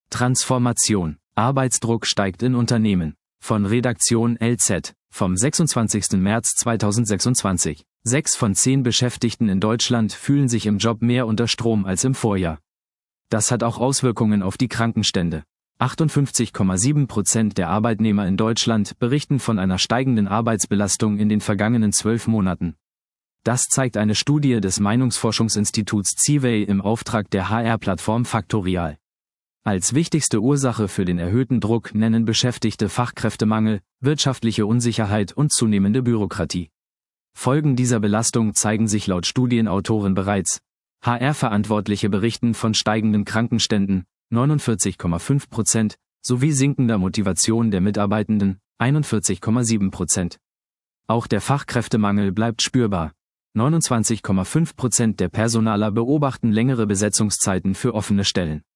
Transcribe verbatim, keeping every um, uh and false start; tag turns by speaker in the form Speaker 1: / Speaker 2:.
Speaker 1: Transformation. Arbeitsdruck steigt in Unternehmen. Von Redaktion L Z, vom sechsundzwanzigsten März zweitausendsechsundzwanzig. Sechs von zehn Beschäftigten in Deutschland fühlen sich im Job mehr unter Strom als im Vorjahr. Das hat auch Auswirkungen auf die Krankenstände. achtundfünfzig Komma sieben Prozent der Arbeitnehmer in Deutschland berichten von einer steigenden Arbeitsbelastung in den vergangenen zwölf Monaten. Das zeigt eine Studie des Meinungsforschungsinstituts Civey im Auftrag der H R-Plattform Factorial. Als wichtigste Ursache für den erhöhten Druck nennen Beschäftigte Fachkräftemangel, wirtschaftliche Unsicherheit und zunehmende Bürokratie. Folgen dieser Belastung zeigen sich laut Studienautoren bereits. H R-Verantwortliche berichten von steigenden Krankenständen, neunundvierzig Komma fünf Prozent, sowie sinkender Motivation der Mitarbeitenden, einundvierzig Komma sieben Prozent. Auch der Fachkräftemangel bleibt spürbar. neunundzwanzig Komma fünf Prozent der Personaler beobachten längere Besetzungszeiten für offene Stellen.